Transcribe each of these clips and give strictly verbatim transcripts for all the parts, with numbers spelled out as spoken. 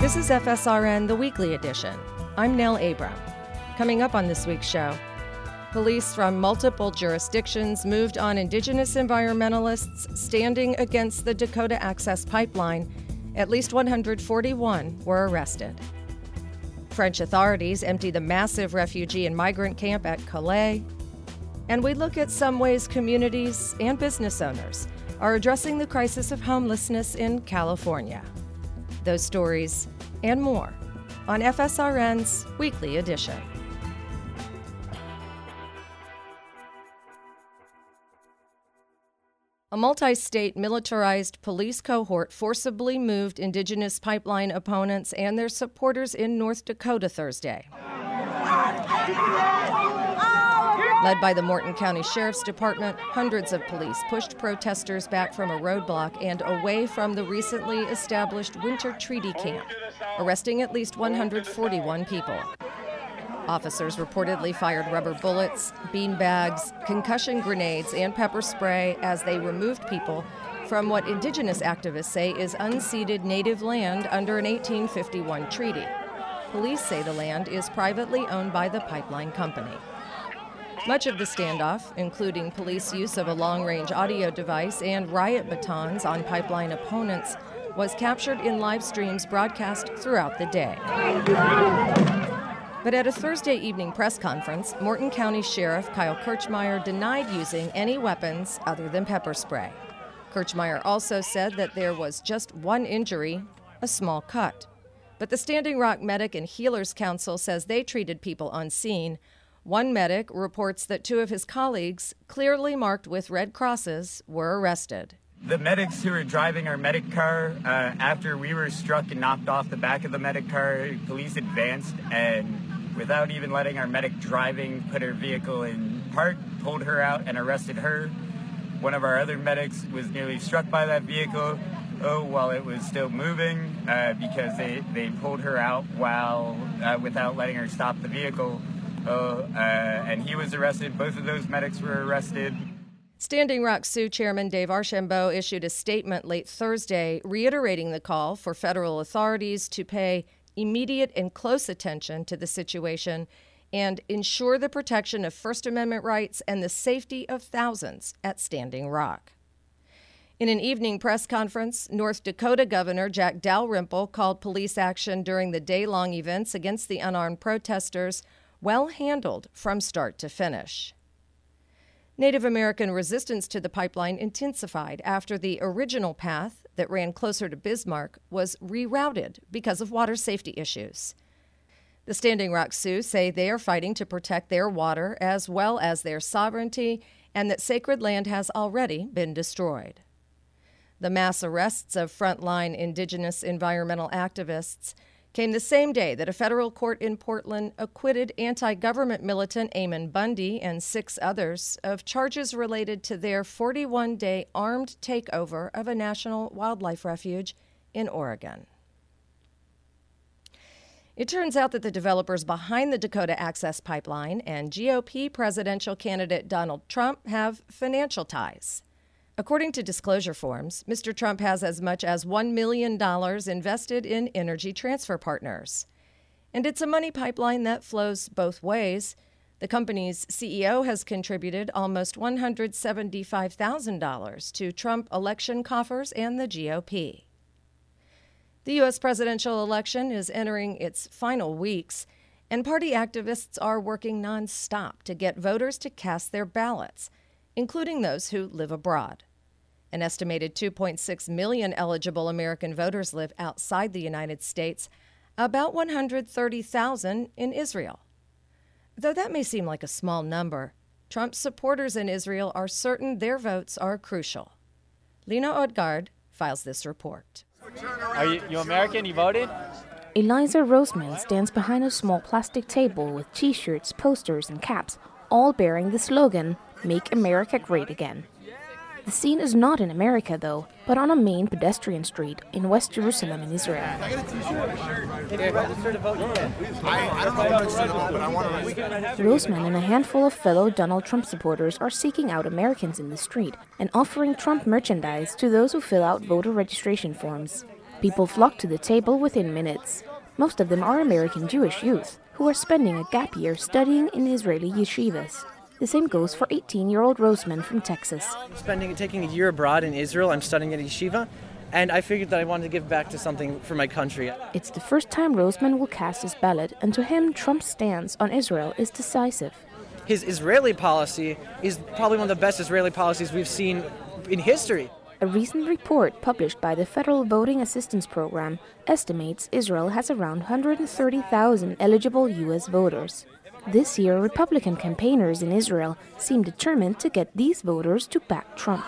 This is F S R N, the weekly edition. I'm Nell Abram. Coming up on this week's show, police from multiple jurisdictions moved on indigenous environmentalists standing against the Dakota Access Pipeline. At least one hundred forty-one were arrested. French authorities empty the massive refugee and migrant camp at Calais. And we look at some ways communities and business owners are addressing the crisis of homelessness in California. Those stories and more on F S R N's Weekly Edition. A multi-state militarized police cohort forcibly moved indigenous pipeline opponents and their supporters in North Dakota Thursday. Led by the Morton County Sheriff's Department, hundreds of police pushed protesters back from a roadblock and away from the recently established Winter Treaty Camp, arresting at least one hundred forty-one people. Officers reportedly fired rubber bullets, beanbags, concussion grenades, and pepper spray as they removed people from what indigenous activists say is unceded native land under an eighteen fifty-one treaty. Police say the land is privately owned by the pipeline company. Much of the standoff, including police use of a long-range audio device and riot batons on pipeline opponents, was captured in live streams broadcast throughout the day. But at a Thursday evening press conference, Morton County Sheriff Kyle Kirchmeier denied using any weapons other than pepper spray. Kirchmeier also said that there was just one injury, a small cut. But the Standing Rock Medic and Healers Council says they treated people on scene. One medic reports that two of his colleagues, clearly marked with red crosses, were arrested. The medics who were driving our medic car, uh, after we were struck and knocked off the back of the medic car, police advanced and, without even letting our medic driving put her vehicle in park, pulled her out and arrested her. One of our other medics was nearly struck by that vehicle oh, while it was still moving uh, because they, they pulled her out while uh, without letting her stop the vehicle. Oh, uh, and he was arrested. Both of those medics were arrested. Standing Rock Sioux Chairman Dave Archambault issued a statement late Thursday reiterating the call for federal authorities to pay immediate and close attention to the situation and ensure the protection of First Amendment rights and the safety of thousands at Standing Rock. In an evening press conference, North Dakota Governor Jack Dalrymple called police action during the day-long events against the unarmed protesters well handled from start to finish. Native American resistance to the pipeline intensified after the original path that ran closer to Bismarck was rerouted because of water safety issues. The Standing Rock Sioux say they are fighting to protect their water as well as their sovereignty and that sacred land has already been destroyed. The mass arrests of frontline indigenous environmental activists came the same day that a federal court in Portland acquitted anti-government militant Eamon Bundy and six others of charges related to their forty-one day armed takeover of a national wildlife refuge in Oregon. It turns out that the developers behind the Dakota Access Pipeline and G O P presidential candidate Donald Trump have financial ties. According to disclosure forms, Mister Trump has as much as one million dollars invested in Energy Transfer Partners. And it's a money pipeline that flows both ways. The company's C E O has contributed almost one hundred seventy-five thousand dollars to Trump election coffers and the G O P. The U S presidential election is entering its final weeks, and party activists are working nonstop to get voters to cast their ballots, including those who live abroad. An estimated two point six million eligible American voters live outside the United States, about one hundred thirty thousand in Israel. Though that may seem like a small number, Trump's supporters in Israel are certain their votes are crucial. Lena Odgaard files this report. Are you, you American? You voted? Eliza Roseman stands behind a small plastic table with T-shirts, posters, and caps, all bearing the slogan, "Make America Great Again." The scene is not in America, though, but on a main pedestrian street in West Jerusalem in Israel. I got a T-shirt. Have you registered to vote yet? I, I don't know if I'm registered to vote, but I want to register. Roseman and a handful of fellow Donald Trump supporters are seeking out Americans in the street and offering Trump merchandise to those who fill out voter registration forms. People flock to the table within minutes. Most of them are American Jewish youth who are spending a gap year studying in Israeli yeshivas. The same goes for eighteen-year-old Roseman from Texas. Spending, taking a year abroad in Israel, I'm studying at yeshiva, and I figured that I wanted to give back to something for my country. It's the first time Roseman will cast his ballot, and to him, Trump's stance on Israel is decisive. His Israeli policy is probably one of the best Israeli policies we've seen in history. A recent report published by the Federal Voting Assistance Program estimates Israel has around one hundred thirty thousand eligible U S voters. This year, Republican campaigners in Israel seem determined to get these voters to back Trump.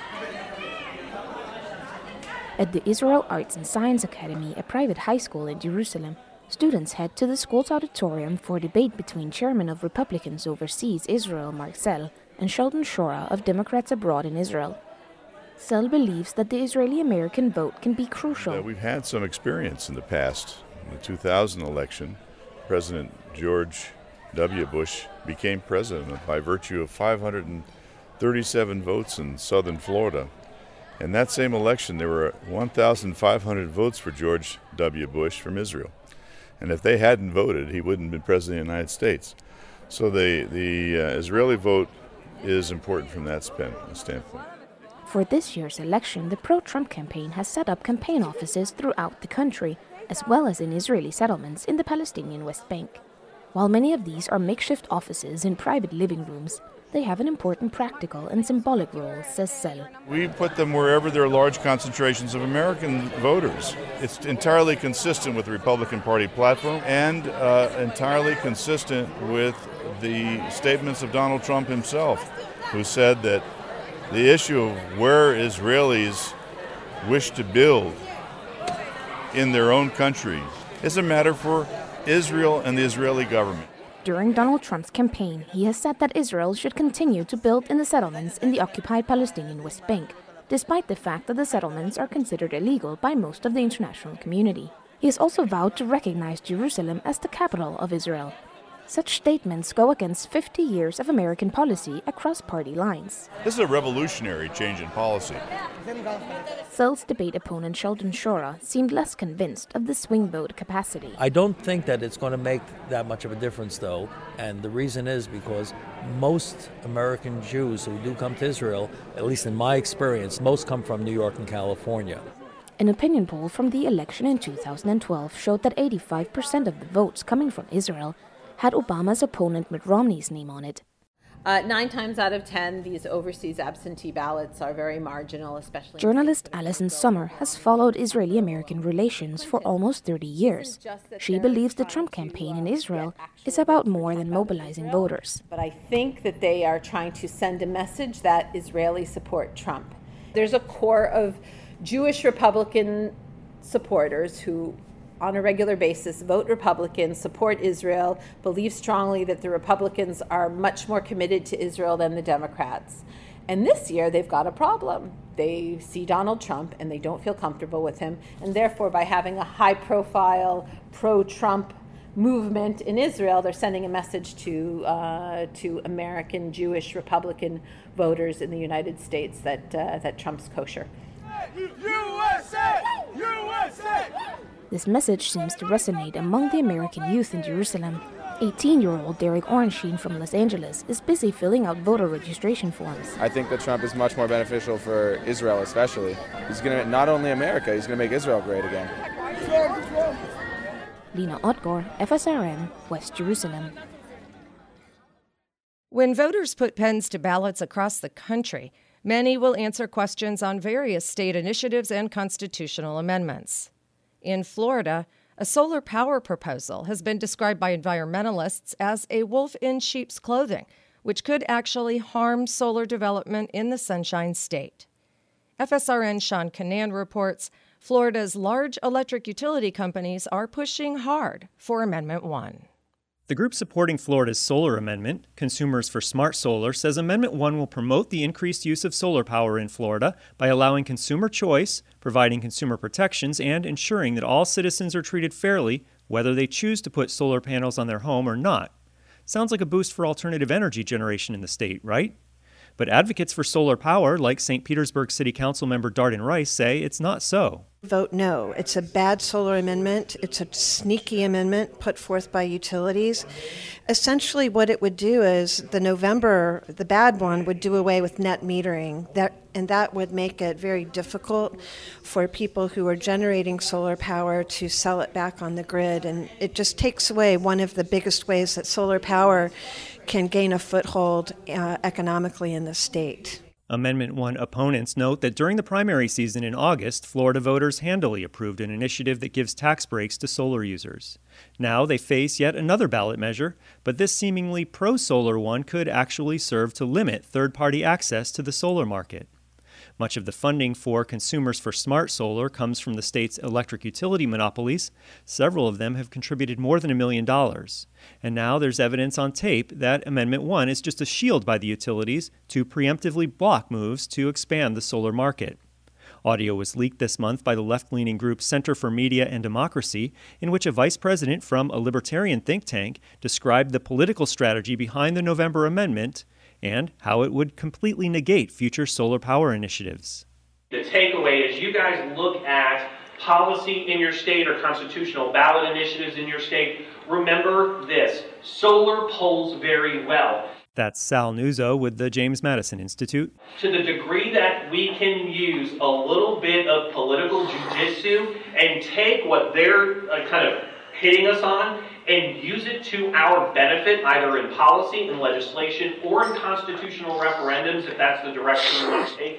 At the Israel Arts and Science Academy, a private high school in Jerusalem, students head to the school's auditorium for a debate between Chairman of Republicans Overseas Israel, Mark Zell, and Sheldon Shora of Democrats Abroad in Israel. Zell believes that the Israeli-American vote can be crucial. Uh, we've had some experience in the past. In the two thousand election, President George W. Bush became president by virtue of five hundred thirty-seven votes in southern Florida. In that same election, there were one thousand five hundred votes for George W. Bush from Israel. And if they hadn't voted, he wouldn't have been president of the United States. So the, the uh, Israeli vote is important from that standpoint. For this year's election, the pro-Trump campaign has set up campaign offices throughout the country, as well as in Israeli settlements in the Palestinian West Bank. While many of these are makeshift offices in private living rooms, they have an important practical and symbolic role, says Zell. We put them wherever there are large concentrations of American voters. It's entirely consistent with the Republican Party platform and uh, entirely consistent with the statements of Donald Trump himself, who said that the issue of where Israelis wish to build in their own country is a matter for Israel and the Israeli government. During Donald Trump's campaign, he has said that Israel should continue to build in the settlements in the occupied Palestinian West Bank, despite the fact that the settlements are considered illegal by most of the international community. He has also vowed to recognize Jerusalem as the capital of Israel. Such statements go against fifty years of American policy across party lines. This is a revolutionary change in policy. Zell's debate opponent Sheldon Shora seemed less convinced of the swing vote capacity. I don't think that it's going to make that much of a difference, though, and the reason is because most American Jews who do come to Israel, at least in my experience, most come from New York and California. An opinion poll from the election in two thousand twelve showed that eighty-five percent of the votes coming from Israel had Obama's opponent Mitt Romney's name on it. Uh, nine times out of ten, these overseas absentee ballots are very marginal, especially... Journalist Alison Sommer has followed Israeli-American relations for almost thirty years. She believes the Trump campaign in Israel is about more than mobilizing voters. But I think that they are trying to send a message that Israelis support Trump. There's a core of Jewish Republican supporters who on a regular basis vote Republican, support Israel, believe strongly that the Republicans are much more committed to Israel than the Democrats. And this year they've got a problem. They see Donald Trump and they don't feel comfortable with him, and therefore by having a high-profile pro-Trump movement in Israel, they're sending a message to uh, to American Jewish Republican voters in the United States that uh, that Trump's kosher. U S A! U S A! This message seems to resonate among the American youth in Jerusalem. eighteen-year-old Derek Orenstein from Los Angeles is busy filling out voter registration forms. I think that Trump is much more beneficial for Israel especially. He's going to, not only America, he's going to make Israel great again. Lena Otgor, F S R N, West Jerusalem. When voters put pens to ballots across the country, many will answer questions on various state initiatives and constitutional amendments. In Florida, a solar power proposal has been described by environmentalists as a wolf in sheep's clothing, which could actually harm solar development in the Sunshine State. F S R N's Sean Canan reports Florida's large electric utility companies are pushing hard for Amendment one. The group supporting Florida's solar amendment, Consumers for Smart Solar, says Amendment one will promote the increased use of solar power in Florida by allowing consumer choice, providing consumer protections, and ensuring that all citizens are treated fairly, whether they choose to put solar panels on their home or not. Sounds like a boost for alternative energy generation in the state, right? But advocates for solar power, like Saint Petersburg City Council member Darden Rice, say it's not so. Vote no. It's a bad solar amendment. It's a sneaky amendment put forth by utilities. Essentially what it would do is the November, the bad one, would do away with net metering. That and that would make it very difficult for people who are generating solar power to sell it back on the grid. And it just takes away one of the biggest ways that solar power can gain a foothold uh, economically in the state. Amendment one opponents note that during the primary season in August, Florida voters handily approved an initiative that gives tax breaks to solar users. Now they face yet another ballot measure, but this seemingly pro-solar one could actually serve to limit third-party access to the solar market. Much of the funding for Consumers for Smart Solar comes from the state's electric utility monopolies. Several of them have contributed more than a million dollars. And now there's evidence on tape that Amendment one is just a shield by the utilities to preemptively block moves to expand the solar market. Audio was leaked this month by the left-leaning group Center for Media and Democracy, in which a vice president from a libertarian think tank described the political strategy behind the November amendment and how it would completely negate future solar power initiatives. The takeaway is you guys look at policy in your state or constitutional ballot initiatives in your state. Remember this, solar polls very well. That's Sal Nuzzo with the James Madison Institute. To the degree that we can use a little bit of political jujitsu and take what they're uh, kind of hitting us on and use it to our benefit, either in policy, in legislation, or in constitutional referendums, if that's the direction we want to take.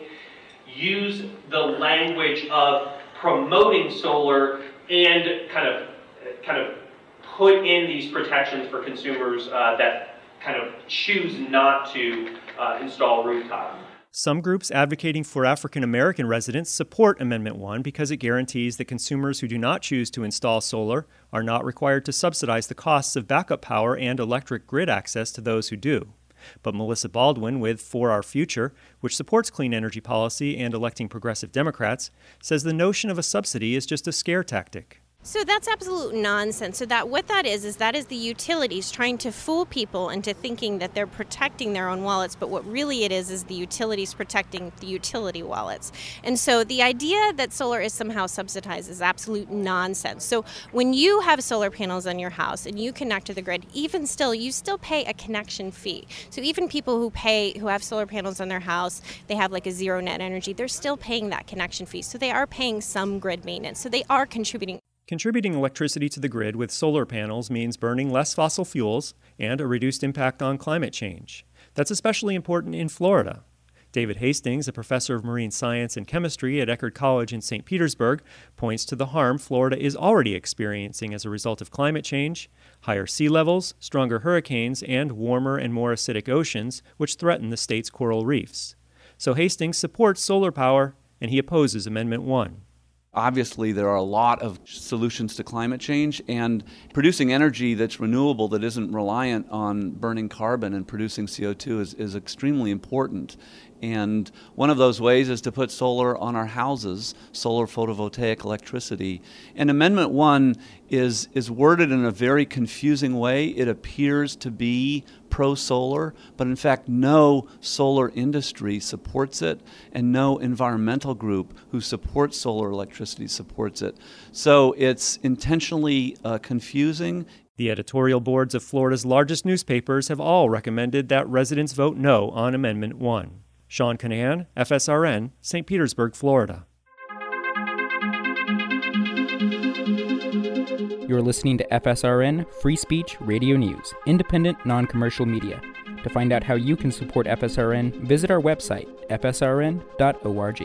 Use the language of promoting solar and kind of, kind of put in these protections for consumers uh, that kind of choose not to uh, install rooftop. Some groups advocating for African American residents support Amendment one because it guarantees that consumers who do not choose to install solar are not required to subsidize the costs of backup power and electric grid access to those who do. But Melissa Baldwin with For Our Future, which supports clean energy policy and electing progressive Democrats, says the notion of a subsidy is just a scare tactic. So that's absolute nonsense. So that what that is, is that is the utilities trying to fool people into thinking that they're protecting their own wallets, but what really it is is the utilities protecting the utility wallets. And so the idea that solar is somehow subsidized is absolute nonsense. So when you have solar panels on your house and you connect to the grid, even still, you still pay a connection fee. So even people who pay, who have solar panels on their house, they have like a zero net energy, they're still paying that connection fee. So they are paying some grid maintenance. So they are contributing. Contributing electricity to the grid with solar panels means burning less fossil fuels and a reduced impact on climate change. That's especially important in Florida. David Hastings, a professor of marine science and chemistry at Eckerd College in Saint Petersburg, points to the harm Florida is already experiencing as a result of climate change, higher sea levels, stronger hurricanes, and warmer and more acidic oceans, which threaten the state's coral reefs. So Hastings supports solar power, and he opposes Amendment one. Obviously, there are a lot of solutions to climate change, and producing energy that's renewable, that isn't reliant on burning carbon and producing C O two is, is extremely important. And one of those ways is to put solar on our houses, solar photovoltaic electricity. And Amendment one is, is worded in a very confusing way. It appears to be pro-solar, but in fact no solar industry supports it, and no environmental group who supports solar electricity supports it. So it's intentionally uh, confusing. The editorial boards of Florida's largest newspapers have all recommended that residents vote no on Amendment one. Sean Kinahan, F S R N, Saint Petersburg, Florida. You're listening to F S R N Free Speech Radio News, independent, non-commercial media. To find out how you can support F S R N, visit our website, f s r n dot org.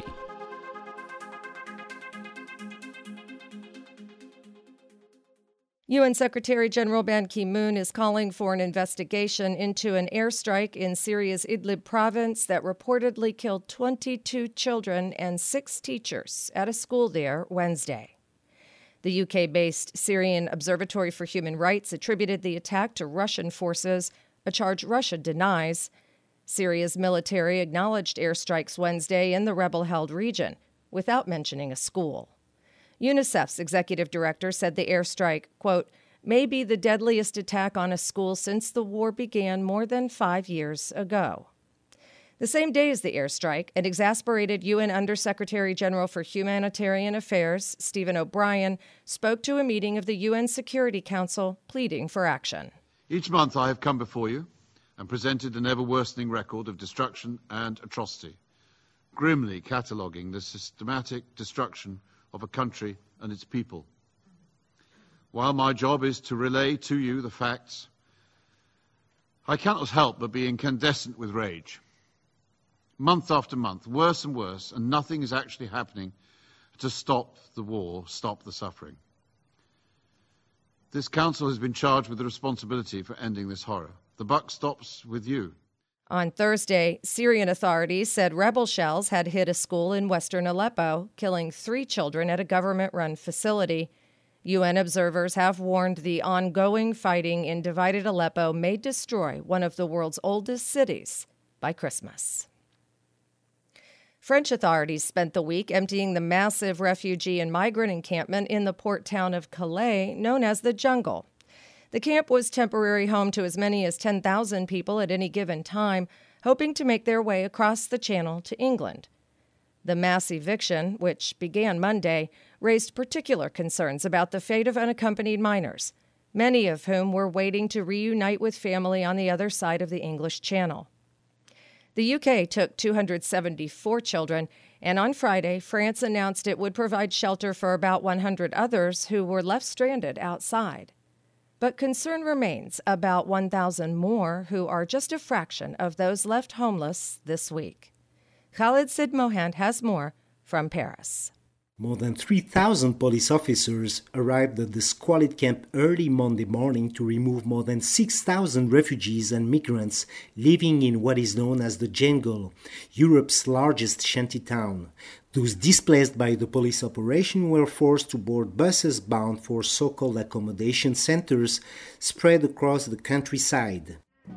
U N Secretary General Ban Ki-moon is calling for an investigation into an airstrike in Syria's Idlib province that reportedly killed twenty-two children and six teachers at a school there Wednesday. The U K-based Syrian Observatory for Human Rights attributed the attack to Russian forces, a charge Russia denies. Syria's military acknowledged airstrikes Wednesday in the rebel-held region, without mentioning a school. UNICEF's executive director said the airstrike, quote, may be the deadliest attack on a school since the war began more than five years ago. The same day as the airstrike, an exasperated U N Undersecretary General for Humanitarian Affairs, Stephen O'Brien, spoke to a meeting of the U N Security Council pleading for action. Each month I have come before you and presented an ever-worsening record of destruction and atrocity, grimly cataloguing the systematic destruction of a country and its people. While my job is to relay to you the facts, I cannot help but be incandescent with rage. Month after month, worse and worse, and nothing is actually happening to stop the war, stop the suffering. This council has been charged with the responsibility for ending this horror. The buck stops with you. On Thursday, Syrian authorities said rebel shells had hit a school in western Aleppo, killing three children at a government-run facility. U N observers have warned the ongoing fighting in divided Aleppo may destroy one of the world's oldest cities by Christmas. French authorities spent the week emptying the massive refugee and migrant encampment in the port town of Calais, known as the Jungle. The camp was temporary home to as many as ten thousand people at any given time, hoping to make their way across the Channel to England. The mass eviction, which began Monday, raised particular concerns about the fate of unaccompanied minors, many of whom were waiting to reunite with family on the other side of the English Channel. The U K took two hundred seventy-four children, and on Friday, France announced it would provide shelter for about one hundred others who were left stranded outside. But concern remains about one thousand more who are just a fraction of those left homeless this week. Khaled Sidmohand has more from Paris. More than three thousand police officers arrived at the squalid camp early Monday morning to remove more than six thousand refugees and migrants living in what is known as the Jungle, Europe's largest shanty town. Those displaced by the police operation were forced to board buses bound for so-called accommodation centers spread across the countryside.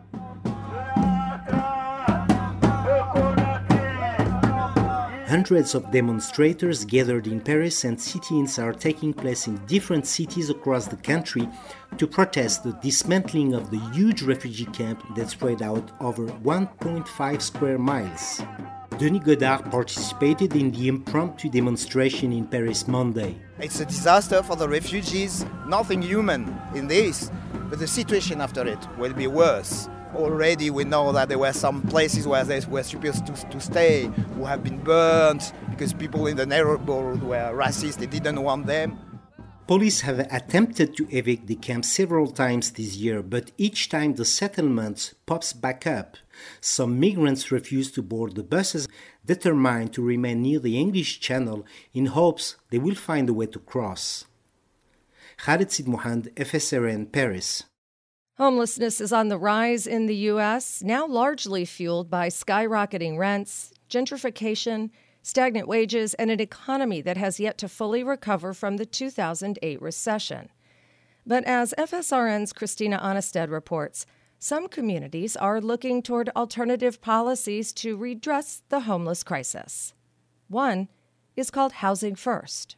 Hundreds of demonstrators gathered in Paris, and sit-ins are taking place in different cities across the country to protest the dismantling of the huge refugee camp that spread out over one point five square miles. Denis Godard participated in the impromptu demonstration in Paris Monday. It's a disaster for the refugees, nothing human in this, but the situation after it will be worse. Already we know that there were some places where they were supposed to, to stay who have been burnt because people in the neighborhood were racist, they didn't want them. Police have attempted to evict the camp several times this year, but each time the settlement pops back up. Some migrants refuse to board the buses, determined to remain near the English Channel in hopes they will find a way to cross. Khaled Sidmohand, F S R N, Paris. Homelessness is on the rise in the U S, now largely fueled by skyrocketing rents, gentrification, stagnant wages, and an economy that has yet to fully recover from the two thousand eight recession. But as F S R N's Christina Onnested reports, some communities are looking toward alternative policies to redress the homeless crisis. One is called Housing First.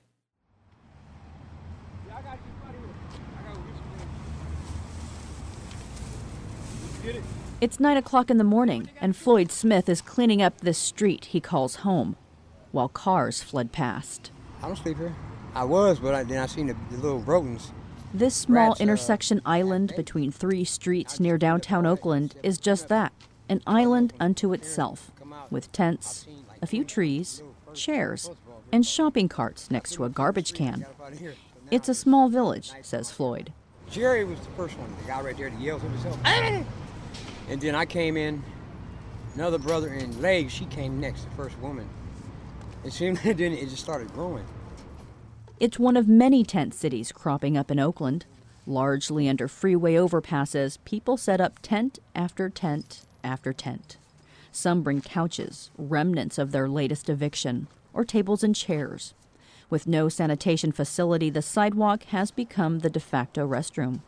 It's nine o'clock in the morning, and Floyd Smith is cleaning up this street he calls home, while cars fled past. I don't sleep here. I was, but I, then I seen the, the little rodents. This small Rats, uh, intersection island between three streets near downtown Oakland is just that, an island unto itself, with tents, a few trees, chairs, and shopping carts next to a garbage can. It's a small village, says Floyd. Jerry was the first one, the guy right there that yells at himself. And then I came in, another brother, and Legs, she came next, the first woman. It seemed then it just started growing. It's one of many tent cities cropping up in Oakland. Largely under freeway overpasses, people set up tent after tent after tent. Some bring couches, remnants of their latest eviction, or tables and chairs. With no sanitation facility, the sidewalk has become the de facto restroom.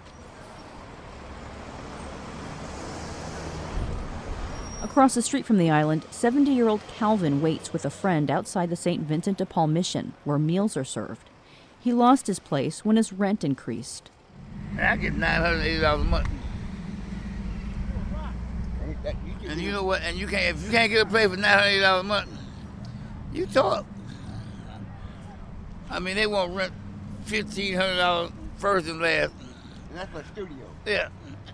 Across the street from the island, seventy-year-old Calvin waits with a friend outside the Saint Vincent de Paul mission, where meals are served. He lost his place when his rent increased. I get nine hundred eighty dollars a month. And you know what? And you can't if you can't get a place for nine hundred dollars a month, you talk. I mean, they want rent fifteen hundred dollars first and last. And that's for a studio. Yeah.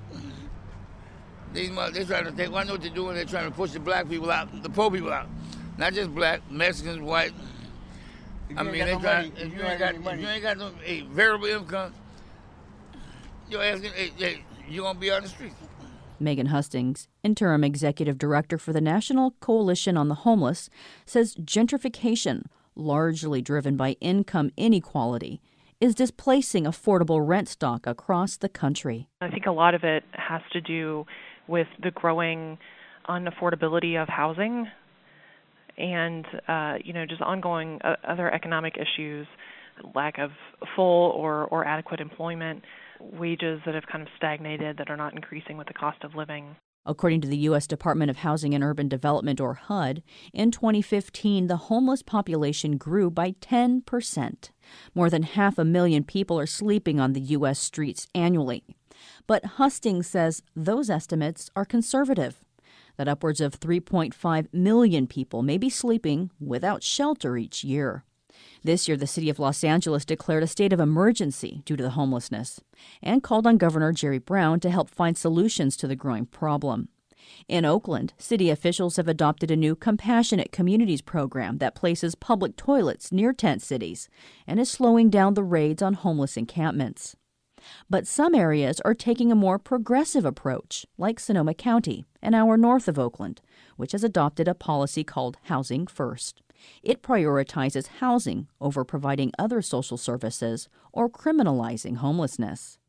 These they're trying to take. Well, I know what they're doing. They're trying to push the black people out, the poor people out, not just black, Mexicans, white. I mean, they trying. If you ain't got, if you ain't got no a variable income, you're asking, hey, hey, you're gonna be on the streets. Megan Hustings, interim executive director for the National Coalition on the Homeless, says gentrification, largely driven by income inequality, is displacing affordable rent stock across the country. I think a lot of it has to do with the growing unaffordability of housing and, uh, you know, just ongoing uh, other economic issues, lack of full or, or adequate employment, wages that have kind of stagnated, that are not increasing with the cost of living. According to the U S Department of Housing and Urban Development, or H U D, in twenty fifteen, the homeless population grew by ten percent. More than half a million people are sleeping on the U S streets annually. But Hustings says those estimates are conservative, that upwards of three point five million people may be sleeping without shelter each year. This year, the city of Los Angeles declared a state of emergency due to the homelessness and called on Governor Jerry Brown to help find solutions to the growing problem. In Oakland, city officials have adopted a new Compassionate Communities program that places public toilets near tent cities and is slowing down the raids on homeless encampments. But some areas are taking a more progressive approach, like Sonoma County, an hour north of Oakland, which has adopted a policy called Housing First. It prioritizes housing over providing other social services or criminalizing homelessness.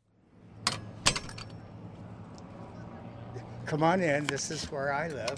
Come on in, this is where I live.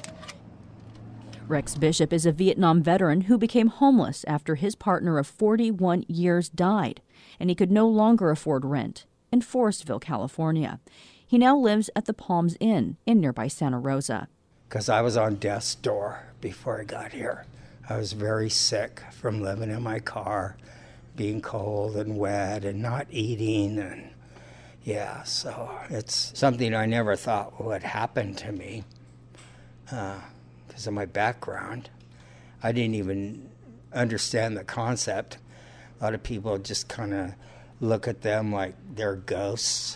Rex Bishop is a Vietnam veteran who became homeless after his partner of forty-one years died, and he could no longer afford rent in Forestville, California. He now lives at the Palms Inn in nearby Santa Rosa. Because I was on death's door before I got here. I was very sick from living in my car, being cold and wet and not eating. And yeah, so it's something I never thought would happen to me because uh, of my background. I didn't even understand the concept. A lot of people just kind of look at them like they're ghosts,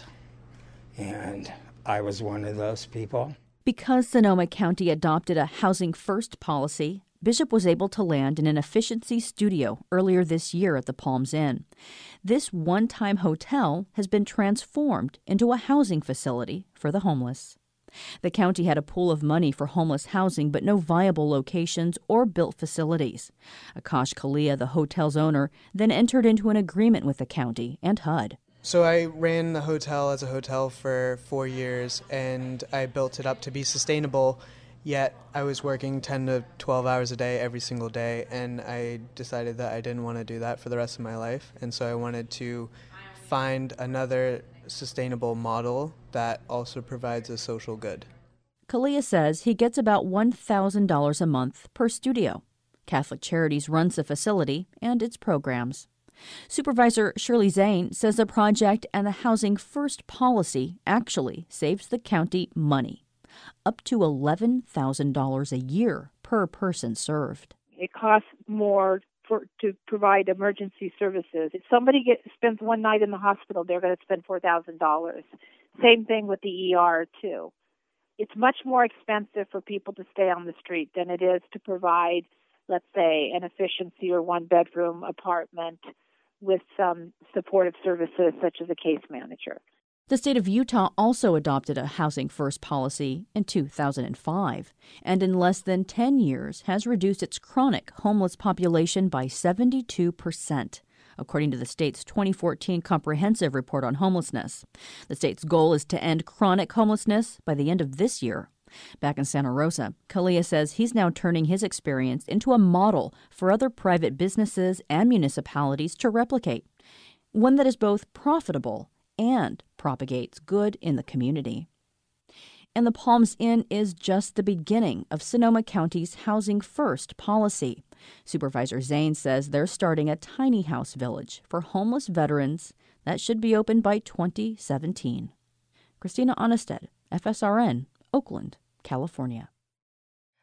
and I was one of those people. Because Sonoma County adopted a Housing First policy, Bishop was able to land in an efficiency studio earlier this year at the Palms Inn. This one-time hotel has been transformed into a housing facility for the homeless. The county had a pool of money for homeless housing, but no viable locations or built facilities. Akash Kalia, the hotel's owner, then entered into an agreement with the county and H U D. So I ran the hotel as a hotel for four years, and I built it up to be sustainable, yet I was working ten to twelve hours a day every single day, and I decided that I didn't want to do that for the rest of my life, and so I wanted to find another sustainable model that also provides a social good. Kalia says he gets about one thousand dollars a month per studio. Catholic Charities runs the facility and its programs. Supervisor Shirley Zane says the project and the Housing First policy actually saves the county money, up to eleven thousand dollars a year per person served. It costs more for, to provide emergency services. If somebody gets, spends one night in the hospital, they're going to spend four thousand dollars. Same thing with the E R, too. It's much more expensive for people to stay on the street than it is to provide, let's say, an efficiency or one-bedroom apartment with some supportive services such as a case manager. The state of Utah also adopted a Housing First policy in two thousand five, and in less than ten years has reduced its chronic homeless population by seventy-two percent, according to the state's twenty fourteen Comprehensive Report on Homelessness. The state's goal is to end chronic homelessness by the end of this year. Back in Santa Rosa, Kalia says he's now turning his experience into a model for other private businesses and municipalities to replicate, one that is both profitable and propagates good in the community. And the Palms Inn is just the beginning of Sonoma County's Housing First policy. Supervisor Zane says they're starting a tiny house village for homeless veterans that should be open by twenty seventeen. Christina Onnested, F S R N, Oakland, California.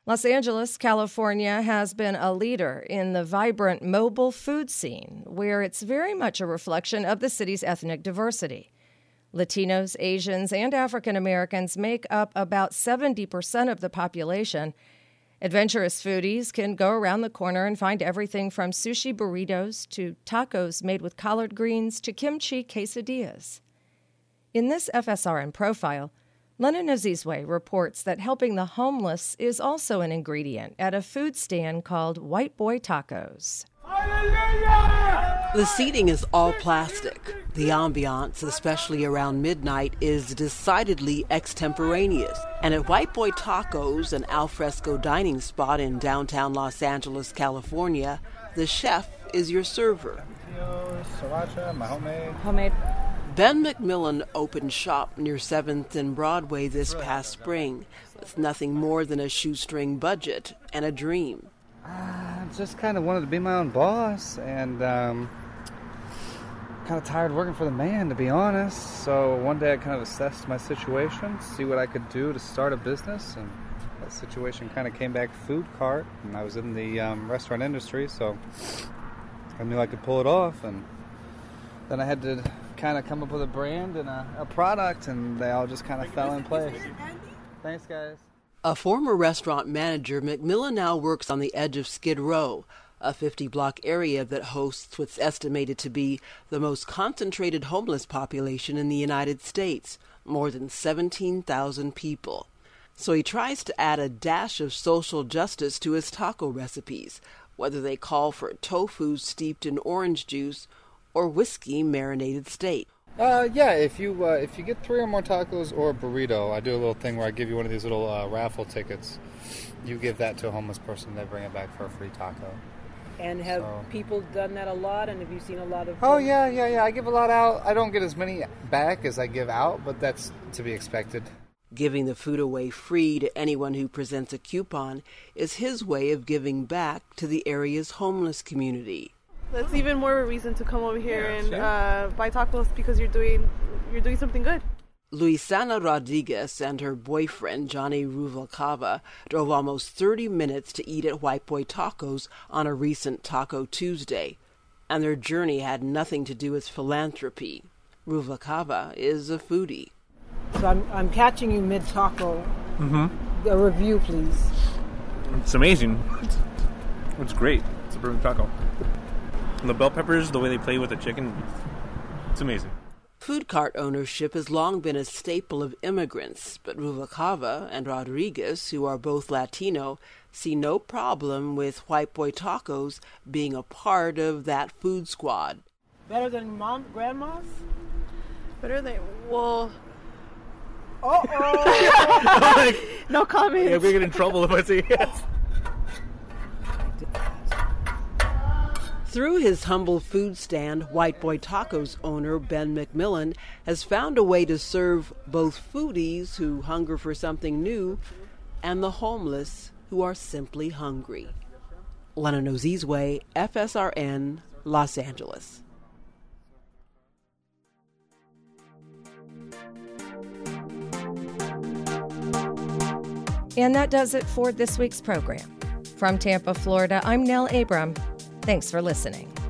Los Angeles, California has been a leader in the vibrant mobile food scene, where it's very much a reflection of the city's ethnic diversity. Latinos, Asians, and African Americans make up about seventy percent of the population. Adventurous foodies can go around the corner and find everything from sushi burritos to tacos made with collard greens to kimchi quesadillas. In this F S R N profile, Lennon Ozizwe reports that helping the homeless is also an ingredient at a food stand called White Boy Tacos. The seating is all plastic. The ambiance, especially around midnight, is decidedly extemporaneous. And at White Boy Tacos, an alfresco dining spot in downtown Los Angeles, California, the chef is your server. Sriracha, my homemade. Homemade. Ben McMillan opened shop near seventh and Broadway this past spring with nothing more than a shoestring budget and a dream. I just kind of wanted to be my own boss, and um, kind of tired working for the man, to be honest. So one day I kind of assessed my situation, see what I could do to start a business, and that situation kind of came back food cart, and I was in the um, restaurant industry, so I knew I could pull it off, and then I had to kind of come up with a brand and a, a product, and they all just kind of fell in place. Thanks, guys. A former restaurant manager, McMillan now works on the edge of Skid Row, a fifty-block area that hosts what's estimated to be the most concentrated homeless population in the United States, more than seventeen thousand people. So he tries to add a dash of social justice to his taco recipes, whether they call for tofu steeped in orange juice or whiskey marinated steak. Uh, yeah, if you uh, if you get three or more tacos or a burrito, I do a little thing where I give you one of these little uh, raffle tickets. You give that to a homeless person, they bring it back for a free taco. And have So- people done that a lot? And have you seen a lot of... Oh, yeah, yeah, yeah. I give a lot out. I don't get as many back as I give out, but that's to be expected. Giving the food away free to anyone who presents a coupon is his way of giving back to the area's homeless community. That's even more of a reason to come over here Yeah, and sure. uh, buy tacos, because you're doing you're doing something good. Luisana Rodriguez and her boyfriend, Johnny Ruvalcaba, drove almost thirty minutes to eat at White Boy Tacos on a recent Taco Tuesday, and their journey had nothing to do with philanthropy. Ruvalcaba is a foodie. So I'm I'm catching you mid taco. Mm-hmm. A review, please. It's amazing. It's great. It's a perfect taco. And the bell peppers, the way they play with the chicken, it's amazing. Food cart ownership has long been a staple of immigrants, but Ruvalcaba and Rodriguez, who are both Latino, see no problem with White Boy Tacos being a part of that food squad. Better than mom, grandma's? Better than well. I'm like, No comment. yeah, we get in trouble if I say yes. Through his humble food stand, White Boy Tacos owner Ben McMillan has found a way to serve both foodies who hunger for something new and the homeless who are simply hungry. Lennon Ozizwe, F S R N, Los Angeles. And that does it for this week's program. From Tampa, Florida, I'm Nell Abram. Thanks for listening.